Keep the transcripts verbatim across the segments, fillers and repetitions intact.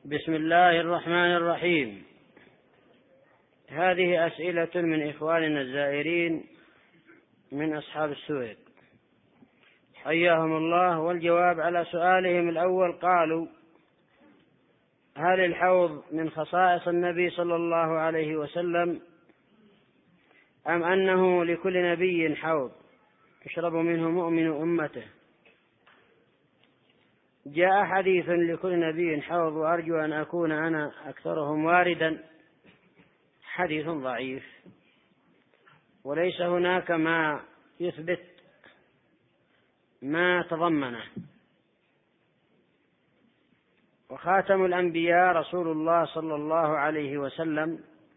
بسم الله الرحمن الرحيم. هذه أسئلة من إخواننا الزائرين من أصحاب السويد حياهم الله، والجواب على سؤالهم الأول قالوا: هل الحوض من خصائص النبي صلى الله عليه وسلم أم أنه لكل نبي حوض يشرب منه مؤمن أمته؟ جاء حديث لكل نبي حوض وأرجو أن أكون أنا أكثرهم واردا، حديث ضعيف وليس هناك ما يثبت ما تضمنه. وخاتم الأنبياء رسول الله صلى الله عليه وسلم: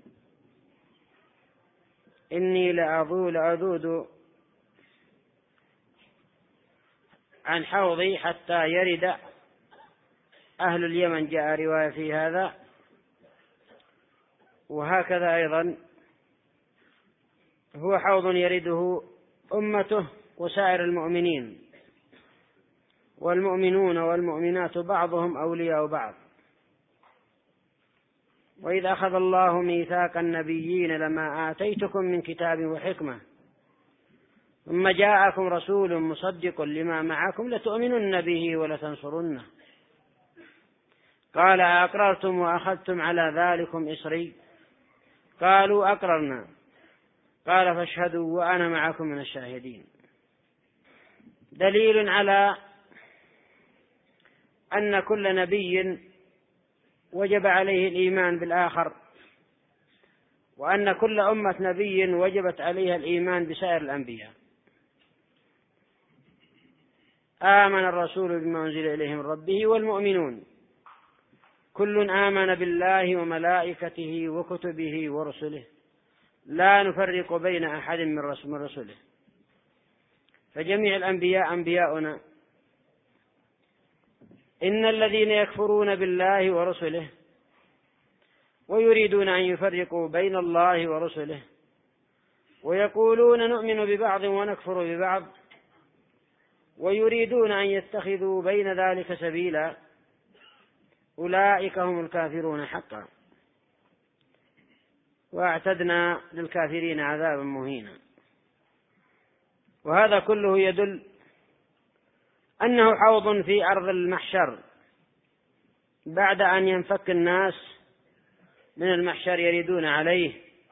إني لأذول أذود عن حوضي حتى يرد أهل اليمن، جاء رواية في هذا. وهكذا أيضا هو حوض يرده أمته وسائر المؤمنين، والمؤمنون والمؤمنات بعضهم أولياء بعض. وإذ أخذ الله ميثاق النبيين لما آتيتكم من كتاب وحكمة ثم جاءكم رسول مصدق لما معكم لتؤمنن به ولتنصرنه، قال: أقررتم وأخذتم على ذلكم إصري؟ قالوا: أقررنا. قال: فاشهدوا وأنا معكم من الشاهدين. دليل على أن كل نبي وجب عليه الإيمان بالآخر، وأن كل أمة نبي وجبت عليها الإيمان بسائر الأنبياء. آمن الرسول بما أنزل إليه من ربه والمؤمنون كل آمن بالله وملائكته وكتبه ورسله لا نفرق بين أحد من رسله. فجميع الأنبياء أنبياؤنا. إن الذين يكفرون بالله ورسله ويريدون أن يفرقوا بين الله ورسله ويقولون نؤمن ببعض ونكفر ببعض ويريدون أن يتخذوا بين ذلك سبيلا أولئك هم الكافرون حقا، وأعتدنا للكافرين عذابا مهينا. وهذا كله يدل أنه حوض في أرض المحشر بعد أن ينفك الناس من المحشر يريدون عليه،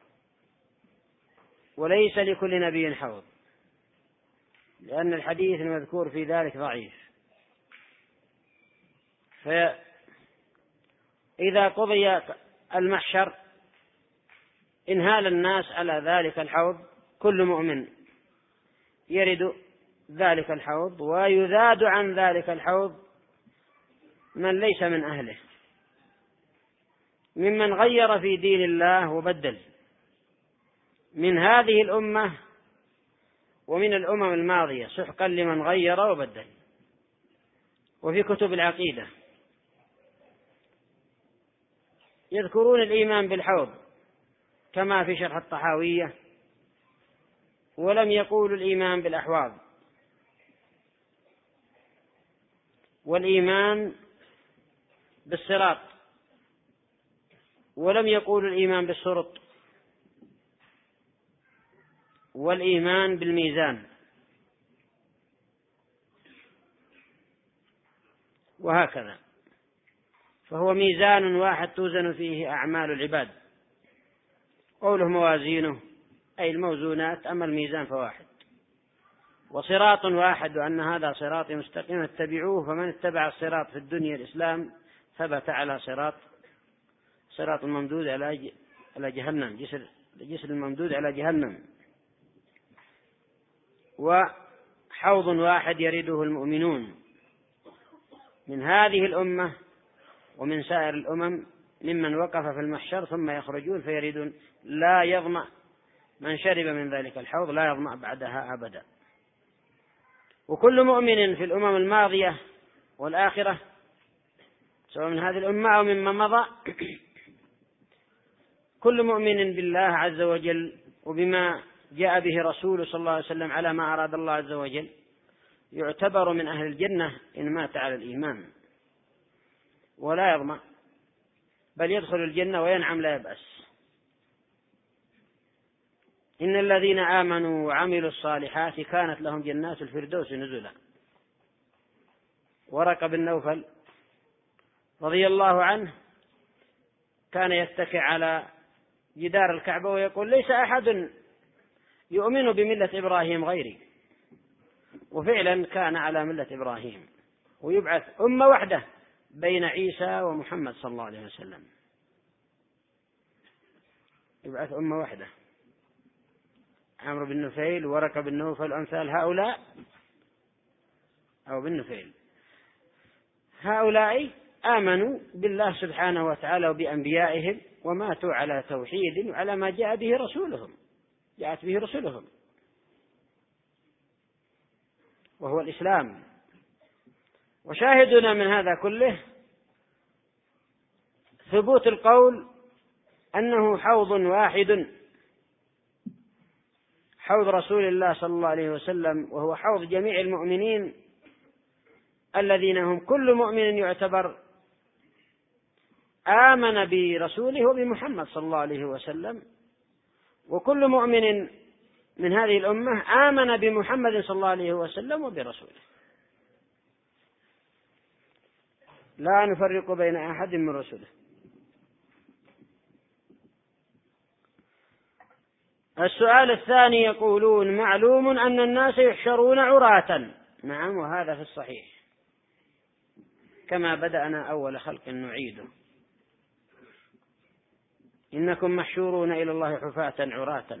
وليس لكل نبي حوض، لأن الحديث المذكور في ذلك ضعيف. فإذا قضي المحشر انهال الناس على ذلك الحوض، كل مؤمن يرد ذلك الحوض، ويذاد عن ذلك الحوض من ليس من أهله ممن غير في دين الله وبدل، من هذه الأمة ومن الأمم الماضية، سحقا لمن غير وبدل. وفي كتب العقيدة يذكرون الإيمان بالحوض كما في شرح الطحاوية، ولم يقولوا الإيمان بالأحواض والإيمان بالصراط، ولم يقولوا الإيمان بالسرط والإيمان بالميزان، وهكذا. فهو ميزان واحد توزن فيه أعمال العباد، قوله موازينه أي الموزونات، أما الميزان فواحد. وصراط واحد، وأن هذا صراطي مستقيم اتبعوه، فمن اتبع الصراط في الدنيا الإسلام ثبت على صراط صراط الممدود على جهنم، جسر جسر الممدود على جهنم. وحوض واحد يرده المؤمنون من هذه الأمة ومن سائر الأمم ممن وقف في المحشر ثم يخرجون فيريدون، لا يظمأ من شرب من ذلك الحوض، لا يظمأ بعدها أبدا. وكل مؤمن في الأمم الماضية والآخرة، سواء من هذه الأمة أو مما مضى، كل مؤمن بالله عز وجل وبما جاء به رسوله صلى الله عليه وسلم على ما أراد الله عز وجل يعتبر من أهل الجنة إن مات على الإيمان، ولا يظمأ بل يدخل الجنة وينعم لا يبأس. إن الذين آمنوا وعملوا الصالحات كانت لهم جنات الفردوس نزلا. ورقة بن نوفل رضي الله عنه كان يتكئ على جدار الكعبة ويقول: ليس أحد يؤمن بملة إبراهيم غيري. وفعلا كان على ملة إبراهيم، ويبعث أمة وحدة بين عيسى ومحمد صلى الله عليه وسلم، يبعث أمة وحدة. عمرو بن نفيل ورقة بن نوفل أمثال هؤلاء، أو بن نفيل، هؤلاء آمنوا بالله سبحانه وتعالى وبأنبيائهم وماتوا على توحيد وعلى ما جاء به رسولهم جاءت به رسولهم وهو الإسلام. وشاهدنا من هذا كله ثبوت القول أنه حوض واحد، حوض رسول الله صلى الله عليه وسلم، وهو حوض جميع المؤمنين الذين هم كل مؤمن يعتبر آمن برسوله وبمحمد صلى الله عليه وسلم، وكل مؤمن من هذه الأمة آمن بمحمد صلى الله عليه وسلم وبرسوله، لا نفرق بين أحد من رسوله. السؤال الثاني يقولون: معلوم أن الناس يحشرون عراة. نعم، وهذا في الصحيح، كما بدأنا أول خلق نعيده، إنكم محشورون إلى الله حفاة عراة.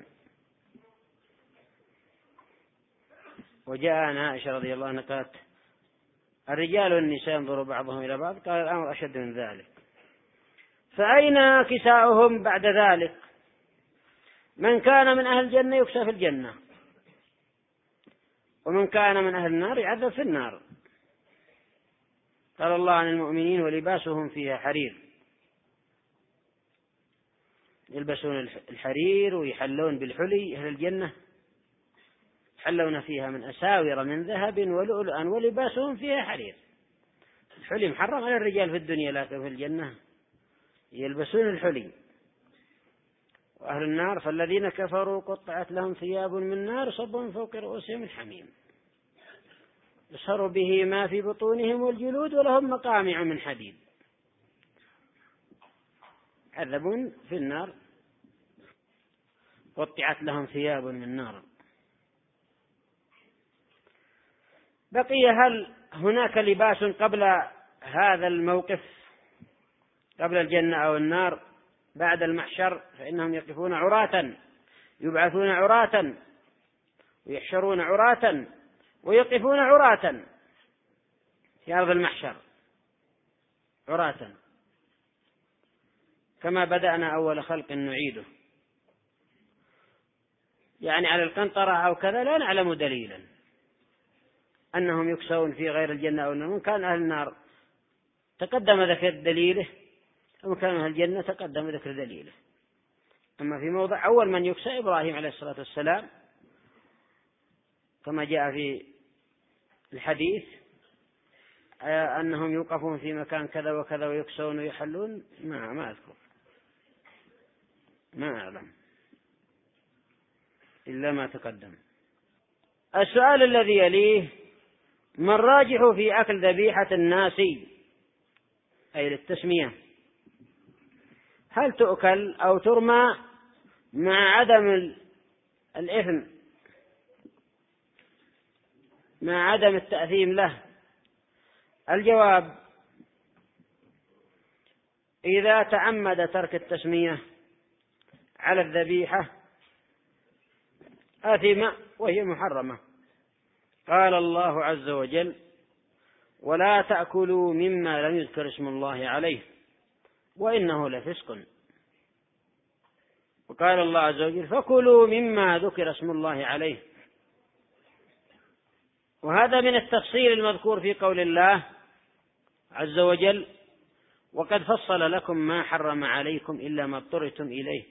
وجاء عن عائشة رضي الله عنها قالت: الرجال والنساء ينظر بعضهم إلى بعض، قال: الأمر أشد من ذلك، فأين كساؤهم بعد ذلك؟ من كان من أهل الجنة يكسى في الجنة، ومن كان من أهل النار يعذب في النار. قال الله عن المؤمنين: ولباسهم فيها حرير، يلبسون الحرير ويحلون بالحلي. أهل الجنة يحلون فيها من أساور من ذهب ولؤلؤا ولباسهم فيها حرير. الحلي محرم على الرجال في الدنيا، لكن في الجنة يلبسون الحلي. وأهل النار: فالذين كفروا قطعت لهم ثياب من نار صب من فوق رؤوسهم الحميم يصهر به ما في بطونهم والجلود ولهم مقامع من حديد. عذبون في النار قطعت لهم ثياب من نار. بقي: هل هناك لباس قبل هذا الموقف، قبل الجنة أو النار بعد المحشر؟ فإنهم يقفون عراة، يبعثون عراة ويحشرون عراة ويقفون عراة في أرض المحشر عراة، كما بدأنا أول خلق نعيده. يعني على القنطرة أو كذا لا نعلم دليلا أنهم يكسون في غير الجنة أو النار. من كان أهل النار تقدم ذكر دليله، ومن كان أهل الجنة تقدم ذكر دليله. أما في موضع أول من يكسى إبراهيم عليه الصلاة والسلام، كما جاء في الحديث أنهم يوقفون في مكان كذا وكذا ويكسون ويحلون، ما ما أذكر، ما أعلم إلا ما تقدم. السؤال الذي يليه: ما الراجح في أكل ذبيحة الناس، أي للتسمية؟ هل تؤكل أو ترمى مع عدم الإثم، مع عدم التأثيم له؟ الجواب: إذا تعمد ترك التسمية على الذبيحة آثم وهي محرمة. قال الله عز وجل: ولا تأكلوا مما لم يذكر اسم الله عليه وإنه لفسق. وقال الله عز وجل: فكلوا مما ذكر اسم الله عليه. وهذا من التفصيل المذكور في قول الله عز وجل: وقد فصل لكم ما حرم عليكم إلا ما اضطررتم إليه.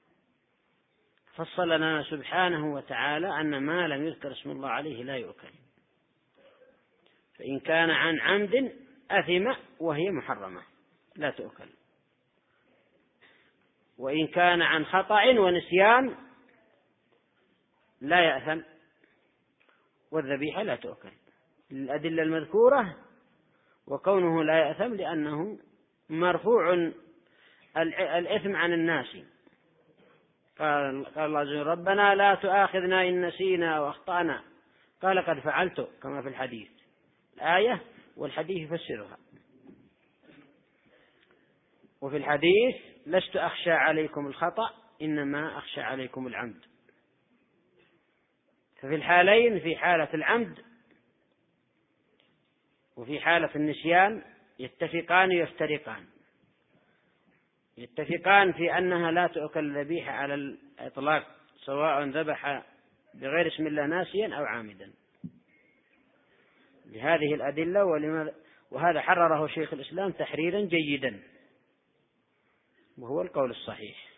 فصل لنا سبحانه وتعالى أن ما لم يذكر اسم الله عليه لا يؤكل، فإن كان عن عمد أثم وهي محرمة لا تؤكل. وإن كان عن خطأ ونسيان لا يأثم، والذبيحة لا تؤكل للأدلة المذكورة، وكونه لا يأثم لأنه مرفوع الإثم عن الناس. قال الله عز وجل: ربنا لا تؤاخذنا إن نسينا وأخطأنا، قال: قد فعلت، كما في الحديث. الآية والحديث يفسرها. وفي الحديث: لست أخشى عليكم الخطأ إنما أخشى عليكم العمد. ففي الحالين، في حالة العمد وفي حالة النسيان، يتفقان ويفترقان. يتفقان في أنها لا تؤكل الذبيحة على الإطلاق، سواء ذبح بغير اسم الله ناسيا أو عامدا، بهذه الأدلة. وهذا حرره شيخ الإسلام تحريرا جيدا، وهو القول الصحيح.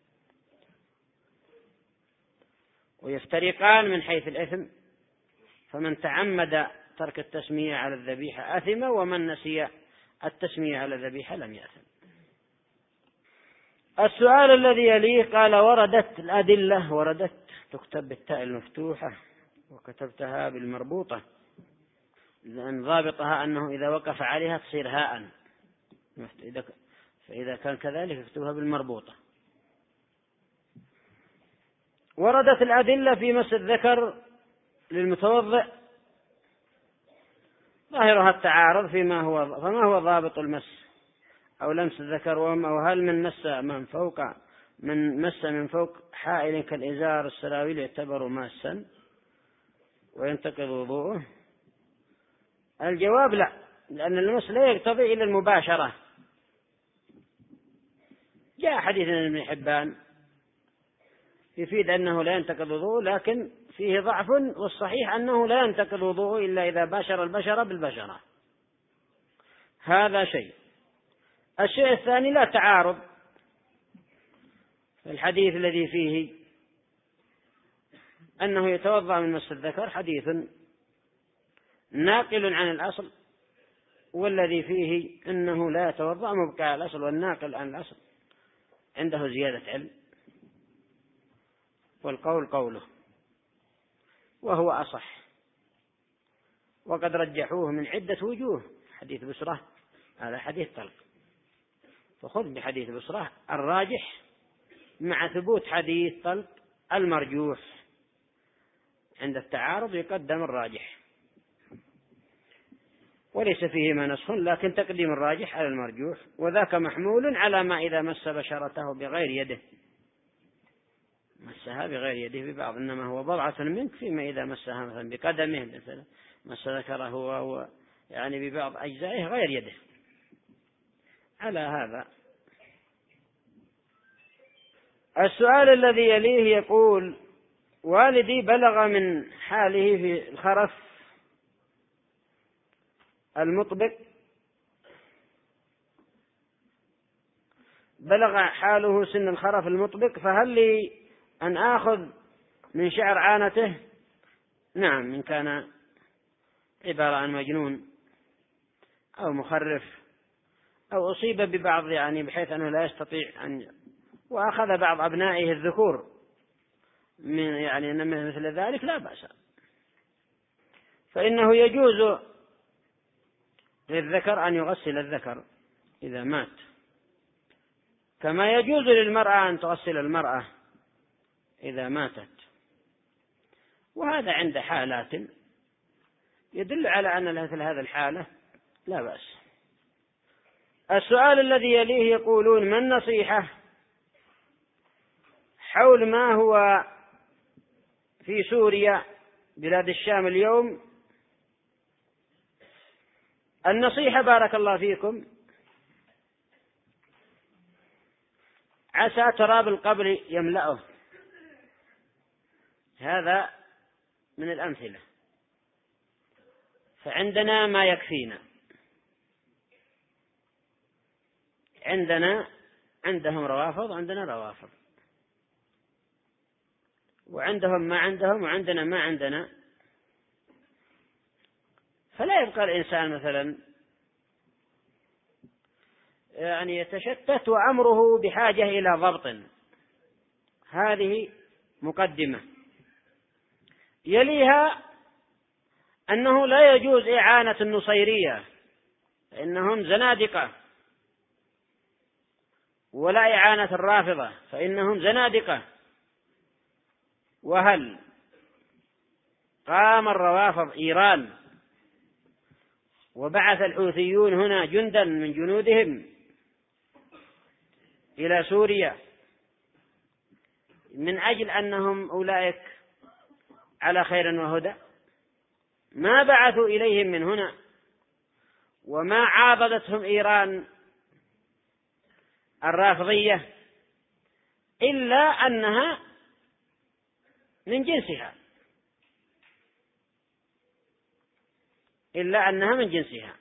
ويفترقان من حيث الإثم، فمن تعمد ترك التسمية على الذبيحة أثم، ومن نسي التسمية على الذبيحة لم يأثم. السؤال الذي يليه قال: وردت الأدلة، وردت تكتب بالتاء المفتوحة وكتبتها بالمربوطة، لأن ضابطها أنه إذا وقف عليها تصير هاء، فإذا كان كذلك اكتبها بالمربوطة. وردت الأدلة في مس الذكر للمتوضئ، ظاهرها التعارض فيما هو فما هو ضابط المس أو لمس الذكر، وهل من مس من فوق من مس من فوق حائل كالإزار السراويل يعتبر ماسا وينتقض وضوءه؟ الجواب: لا، لأن المس لا يقتضي إلا المباشرة. جاء حديث ابن حبان يفيد أنه لا ينتقض وضوءه، لكن فيه ضعف، والصحيح أنه لا ينتقض وضوءه إلا إذا باشر البشرة بالبشرة. هذا شيء. الشيء الثاني: لا تعارض. الحديث الذي فيه أنه يتوضأ من مس الذكر حديث ناقل عن الأصل، والذي فيه أنه لا يتوضأ مبقى على الأصل، والناقل عن الأصل عنده زيادة علم، والقول قوله، وهو أصح. وقد رجحوه من عدة وجوه. حديث بسرة هذا حديث طلق، فخذ بحديث بسرة الراجح مع ثبوت حديث طلق المرجوح. عند التعارض يقدم الراجح، وليس فيهما نسخ، لكن تقديم الراجح على المرجوح، وذاك محمول على ما إذا مس بشرته بغير يده، مسها بغير يده ببعض، إنما هو بضعة منك، فيما إذا مسها مثلا بقدمه، مثلا مس ذكره هو يعني ببعض أجزائه غير يده. على هذا السؤال الذي يليه يقول: والدي بلغ من حاله في الخرف المطبق بلغ حاله سن الخرف المطبق، فهل لي أن آخذ من شعر عانته؟ نعم، إن كان عبارة عن مجنون أو مخرف أو أصيب ببعض يعني بحيث أنه لا يستطيع أن، وأخذ بعض أبنائه الذكور من يعني مثل ذلك، لا بأس، فإنه يجوز للذكر أن يغسل الذكر إذا مات، كما يجوز للمرأة أن تغسل المرأة إذا ماتت. وهذا عند حالات يدل على أن مثل هذا الحالة لا بأس. السؤال الذي يليه يقولون: ما النصيحة حول ما هو في سوريا بلاد الشام اليوم؟ النصيحة بارك الله فيكم: عسى تراب القبر يملأه. هذا من الأمثلة، فعندنا ما يكفينا. عندنا عندهم روافض، عندنا روافض، وعندهم ما عندهم، وعندنا ما عندنا. فلا يبقى الإنسان مثلا يعني يتشتت وأمره بحاجة إلى ضبط. هذه مقدمة. يليها أنه لا يجوز إعانة النصيرية فإنهم زنادقة، ولا إعانة الرافضة فإنهم زنادقة. وهل قام الروافض إيران وبعث الحوثيون هنا جندا من جنودهم إلى سوريا من أجل أنهم أولئك على خير وهدى؟ ما بعثوا إليهم من هنا، وما عاضدتهم إيران الرافضية إلا أنها من جنسها إلا أنها من جنسها.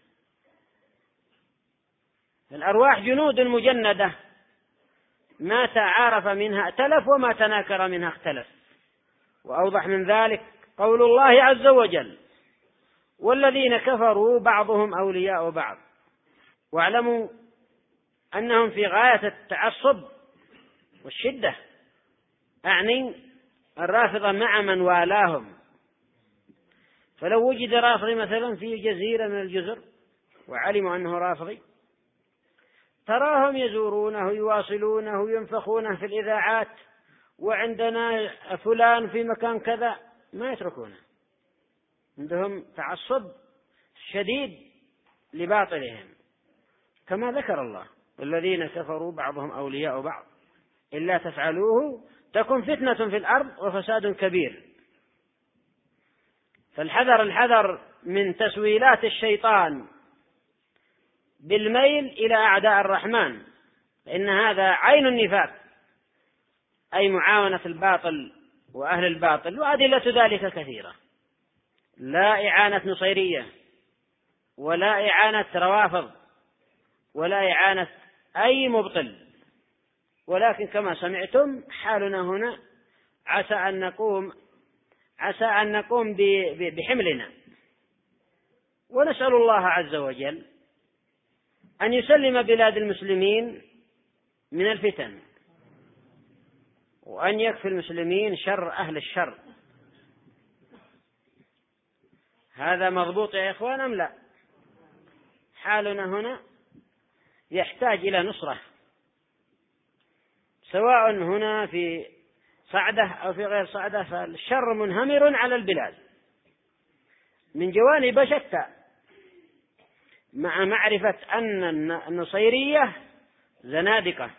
الأرواح جنود مجندة، ما تعارف منها ائتلف وما تناكر منها اختلف. وأوضح من ذلك قول الله عز وجل: والذين كفروا بعضهم أولياء بعض. واعلموا أنهم في غاية التعصب والشدة، أعني الرافضة مع من والاهم. فلو وجد رافضي مثلا في جزيرة من الجزر وعلموا أنه رافضي، تراهم يزورونه يواصلونه ينفخونه في الإذاعات، وعندنا فلان في مكان كذا، ما يتركونه. عندهم تعصب شديد لباطلهم، كما ذكر الله: والذين كفروا بعضهم أولياء بعض إلا تفعلوه تكن فتنة في الأرض وفساد كبير. فالحذر الحذر من تسويلات الشيطان بالميل إلى أعداء الرحمن، فإن هذا عين النفاق، أي معاونة الباطل وأهل الباطل. وأدلة ذلك كثيرة: لا إعانة نصيرية، ولا إعانة روافض، ولا إعانة أي مبطل. ولكن كما سمعتم حالنا هنا عسى أن نقوم عسى أن نقوم بحملنا، ونسأل الله عز وجل أن يسلم بلاد المسلمين من الفتن، وأن يكفي المسلمين شر أهل الشر. هذا مضبوط يا إخوان أم لا؟ حالنا هنا يحتاج إلى نصرة، سواء هنا في صعدة أو في غير صعدة، فالشر منهمر على البلاد من جوانب شتى، مع معرفة أن النصيرية زنادقة،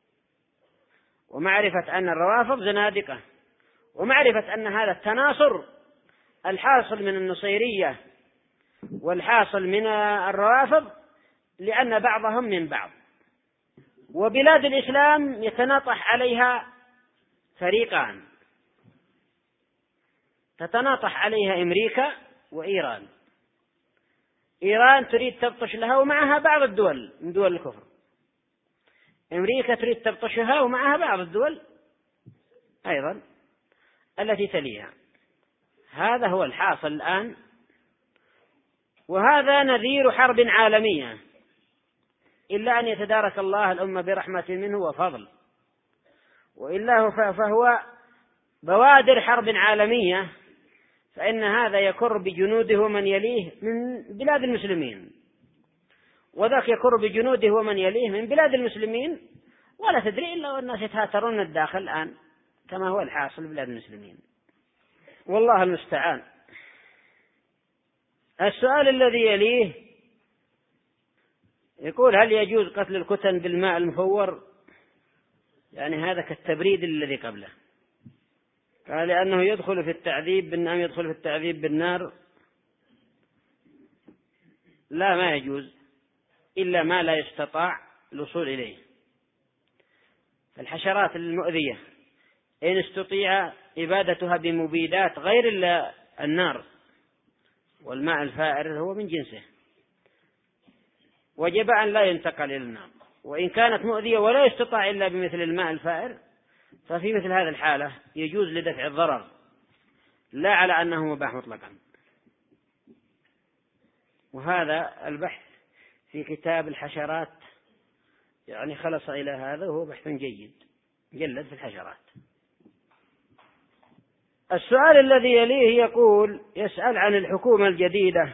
ومعرفة أن الروافض زنادقة، ومعرفة أن هذا التناصر الحاصل من النصيرية والحاصل من الروافض لأن بعضهم من بعض. وبلاد الإسلام يتناطح عليها فريقان، تتناطح عليها أمريكا وإيران. إيران تريد تبطش لها ومعها بعض الدول من دول الكفر، أمريكا تريد تبطشها ومعها بعض الدول أيضا التي تليها. هذا هو الحاصل الآن، وهذا نذير حرب عالمية، إلا أن يتدارك الله الأمة برحمة منه وفضل، وإلا فهو بوادر حرب عالمية، فإن هذا يكر بجنوده ومن يليه من بلاد المسلمين، وذاك يكر بجنوده ومن يليه من بلاد المسلمين، ولا تدري إلا والناس يتهاترون الداخل الآن كما هو الحاصل بلاد المسلمين، والله المستعان. السؤال الذي يليه يقول: هل يجوز قتل الكتن بالماء المفور؟ يعني هذا كالتبريد الذي قبله. قال لأنه يدخل في التعذيب بالنار، يدخل في التعذيب بالنار. لا، ما يجوز إلا ما لا يستطاع الوصول إليه. الحشرات المؤذية إن استطيع إبادتها بمبيدات غير النار والماء الفائر هو من جنسه، وجب أن لا ينتقل إلى النار. وإن كانت مؤذية ولا يستطاع إلا بمثل الماء الفائر، ففي مثل هذه الحالة يجوز لدفع الضرر، لا على أنه مباح مطلقا. وهذا البحث في كتاب الحشرات يعني خلص إلى هذا وهو بحث جيد جلد في الحشرات. السؤال الذي يليه يقول يسأل عن الحكومة الجديدة،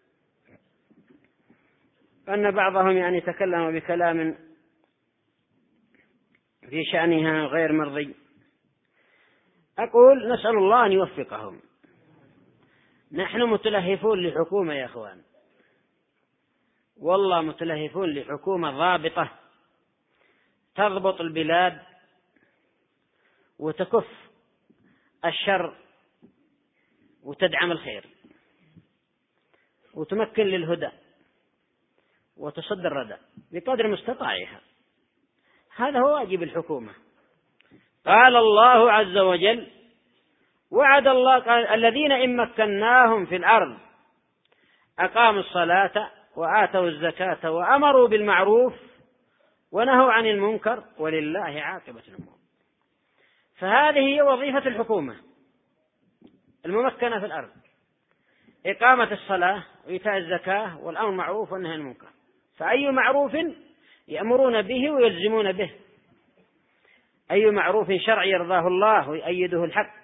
أن بعضهم يعني تكلم بكلام في شأنها غير مرضي. أقول نسأل الله أن يوفقهم. نحن متلهفون لحكومة يا أخوان، والله متلهفون لحكومة ضابطة تضبط البلاد وتكف الشر وتدعم الخير وتمكن للهدى وتصد الردى بقدر مستطاعها. هذا هو واجب الحكومة. قال الله عز وجل: وعد الله قال الذين إن مكناهم في الأرض أقاموا الصلاة وآتوا الزكاة وأمروا بالمعروف ونهوا عن المنكر ولله عاقبة الأمور. فهذه هي وظيفة الحكومة الممكنة في الأرض: إقامة الصلاة وإيتاء الزكاة والأمر بالمعروف والنهي عن المنكر. فأي معروف يأمرون به ويلزمون به، أي معروف شرعي يرضاه الله ويؤيده الحق،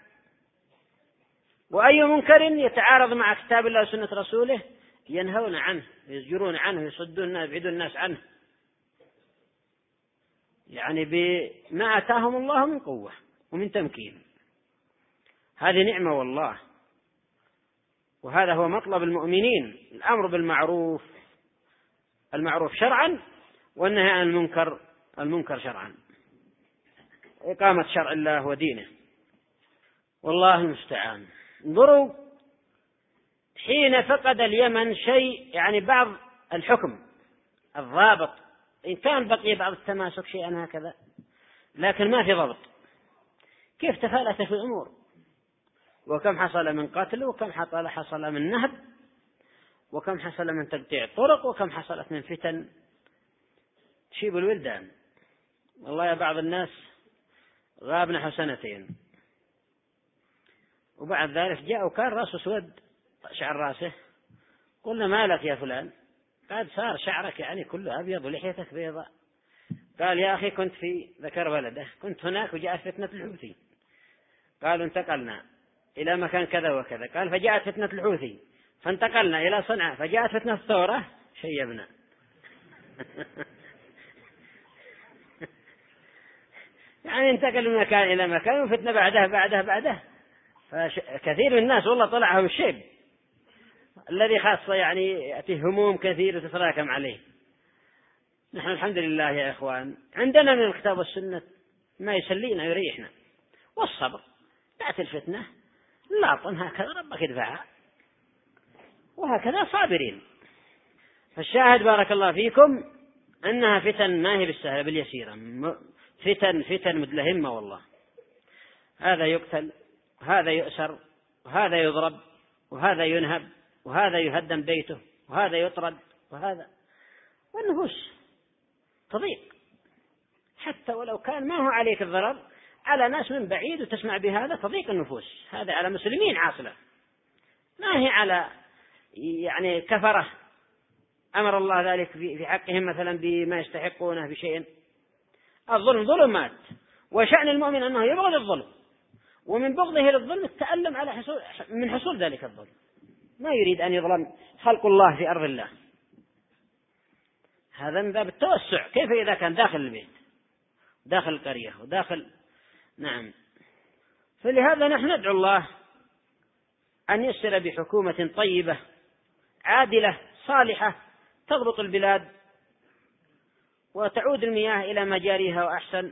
وأي منكر يتعارض مع كتاب الله وسنة رسوله ينهون عنه يزجرون عنه يصدون الناس يبعدون الناس عنه، يعني بما آتاهم الله من قوة ومن تمكين. هذه نعمة والله، وهذا هو مطلب المؤمنين: الأمر بالمعروف، المعروف شرعا، والنهي عن المنكر، المنكر شرعا، إقامة شرع الله ودينه. والله المستعان. انظروا، حين فقد اليمن شيء يعني بعض الحكم الضابط، إن كان بقي بعض التماسك شيئا هكذا، لكن ما في ضبط، كيف تفالت في الأمور، وكم حصل من قتل، وكم حصل حصل من نهب، وكم حصل من تقطيع طرق، وكم حصلت من فتن تشيب الولدان. والله يا بعض الناس غاب نحو سنتين، وبعد ذلك جاء وكان رأسه سود شعر رأسه، قلنا ما لك يا فلان؟ قد صار شعرك يعني كله أبيض ولحيتك بيضاء. قال يا أخي كنت في ذكر بلده، كنت هناك وجاءت فتنة الحوثي، قالوا انتقلنا إلى مكان كذا وكذا، قال فجاءت فتنة الحوثي فانتقلنا إلى صنعاء، فجاءت فتنة الثورة شيبنا. يعني انتقل من مكان إلى مكان وفتنة بعده بعده بعده. فكثير من الناس والله طلعهم الشيب الذي خاصة يعني يأتيه هموم كثير وتتراكم عليه. نحن الحمد لله يا إخوان عندنا من الكتاب والسنة ما يسلينا ويريحنا، والصبر. تأتي الفتنة لاطن هكذا ربك يدفعها، وهكذا صابرين. فالشاهد بارك الله فيكم أنها فتن ما هي بالسهلة باليسيرة، فتن فتن مدلهمة والله. هذا يقتل، وهذا يؤسر، وهذا يضرب، وهذا ينهب، وهذا يهدم بيته، وهذا يطرد، وهذا، والنفوس تضيق حتى ولو كان ما هو عليك الضرر، على ناس من بعيد وتسمع بهذا تضيق النفوس. هذا على مسلمين عاصلة، ما هي على يعني كفرة أمر الله ذلك في حقهم مثلا بما يستحقونه بشيء. الظلم ظلمات، وشأن المؤمن أنه يبغض الظلم، ومن بغضه للظلم التألم على حصول من حصول ذلك الظلم. ما يريد أن يظلم خلق الله في أرض الله. هذا من باب التوسع. كيف إذا كان داخل البيت، داخل القرية، وداخل نعم. فلهذا نحن ندعو الله أن يسر بحكومة طيبة عادلة صالحة تضبط البلاد وتعود المياه إلى مجاريها وأحسن،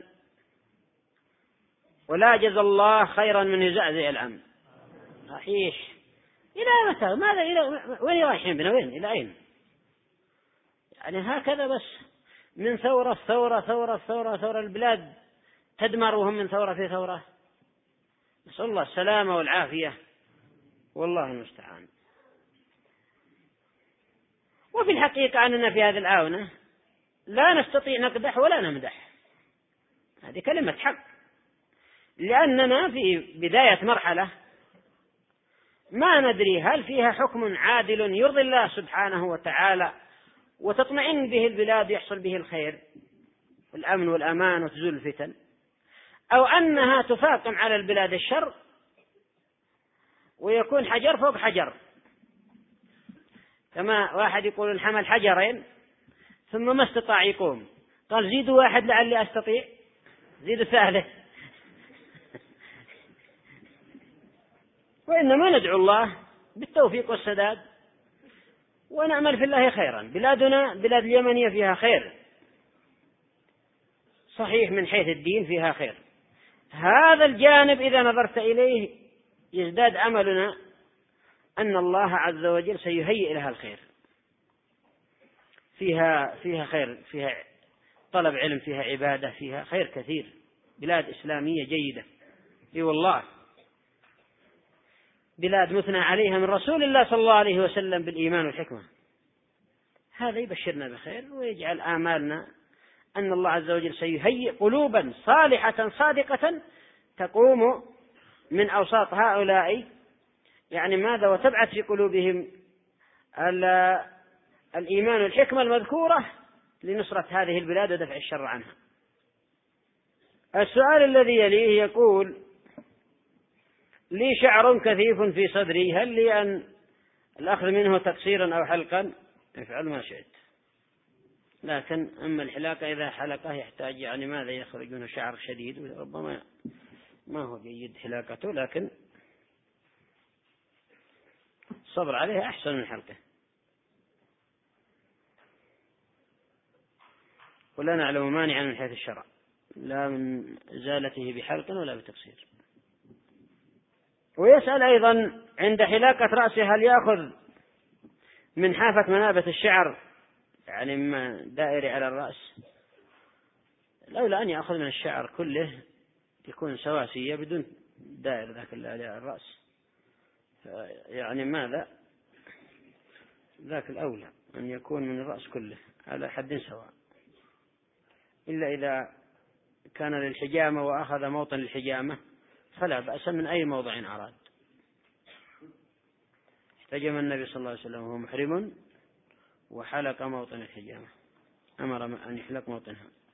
ولا جزى الله خيرا من يزعزع الأمن. صحيح. إلى متى؟ ماذا إلى وين رايحين بنا؟ وين إلى أين؟ يعني هكذا بس من ثورة ثورة ثورة ثورة ثورة البلاد تدمر وهم من ثورة في ثورة. نسأل الله السلامة والعافية، والله المستعان. وفي الحقيقة أننا في هذه الآونة لا نستطيع نقدح ولا نمدح، هذه كلمة حق، لأننا في بداية مرحلة ما ندري هل فيها حكم عادل يرضي الله سبحانه وتعالى وتطمئن به البلاد يحصل به الخير، الأمن والأمان وتزول الفتن، أو أنها تفاقم على البلاد الشر ويكون حجر فوق حجر، كما واحد يقول الحمل حجرين ثم ما استطاع يقوم، قال زيدوا واحد لعلي أستطيع، زيدوا ثالث. وإنما ندعو الله بالتوفيق والسداد ونأمل في الله خيرا. بلادنا بلاد اليمنية فيها خير صحيح، من حيث الدين فيها خير، هذا الجانب إذا نظرت إليه يزداد أملنا أن الله عز وجل سيهيئ لها الخير، فيها فيها خير، فيها طلب علم، فيها عبادة، فيها خير كثير، بلاد إسلامية جيدة. اي والله بلاد مثنى عليها من رسول الله صلى الله عليه وسلم بالإيمان والحكمة. هذا يبشرنا بخير ويجعل آمالنا أن الله عز وجل سيهيئ قلوبا صالحة صادقة تقوم من أوساط هؤلاء، يعني ماذا، وتبعث في قلوبهم الإيمان والحكمة المذكورة لنصرة هذه البلاد ودفع الشر عنها. السؤال الذي يليه يقول: لي شعر كثيف في صدري، هل لي أن الأخذ منه تقصيرا أو حلقا؟ افعل ما شئت، لكن أما الحلاقة إذا حلقه يحتاج يعني ماذا يخرج منه شعر شديد، وربما ما هو جيد حلاقته، لكن الصبر عليه أحسن من حلقه. ولا نعلم مانعا من حيث الشرع، لا من إزالته بحلق ولا بتقصير. ويسأل أيضا عند حلاقة رأسه هل يأخذ من حافة منابت الشعر، يعني ما دائري على الرأس، لولا أن يأخذ من الشعر كله يكون سواسية بدون دائر ذاك اللي على الرأس، يعني ماذا ذاك الأولى أن يكون من الرأس كله على حد سواء، إلا إذا كان للحجامة وأخذ موطن الحجامة فلا بأس من أي موضع أراد. احتجم النبي صلى الله عليه وسلم وهو محرم وحلق موطن الحجامة، أمر أن يحلق موطنها.